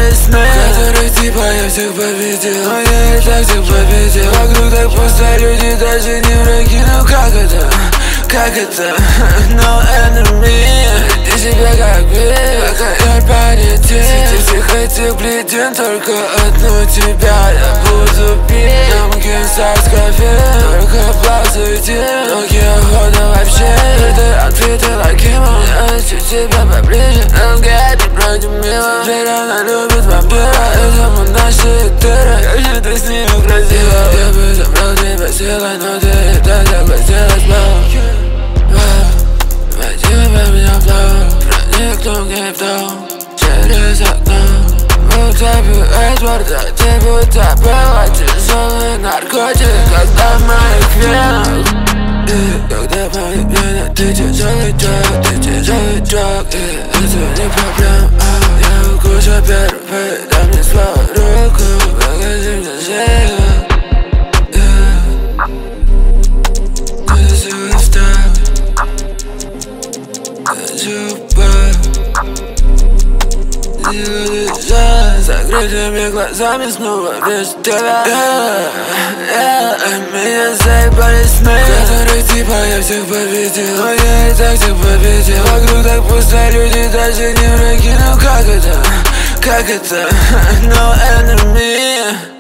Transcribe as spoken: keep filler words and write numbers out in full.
заебали сны, которых типа я всех победил, но я и так всех победил. Вокруг так пусто, люди даже не враги. Ну как это, как это, no enemy. Веди себя как бей, пока я паритет. Среди всех этих бледен только одну тебя я буду пить. Нам генсарское, только плазуйте, ноги охота вообще. Это ответы лакима, я хочу тебя поближе. ЛГ, ты против мила, теперь она любит вампира. Это мы наши дыры, как же ты с ними красиво. Я бы забрал тебя силой, но ты и так согласилась, вау. Возьми по меня флоу, проникну в гейптаун через окно. Будто бы Эдвард, а ты будто была тяжелый наркотик, когда в моих венах. И когда в моих венах ты тяжелый дрог, ты тяжелый дрог. И это не проблема, я укушу первый, дай мне свою руку, покажи мне шею. Закрытыми глазами снова без тебя. yeah, yeah, Меня заебали сны, которых типа я всех победил, но я и так всех победил. Вокруг так пусто, люди даже не враги. Ну как это, как это, no enemy.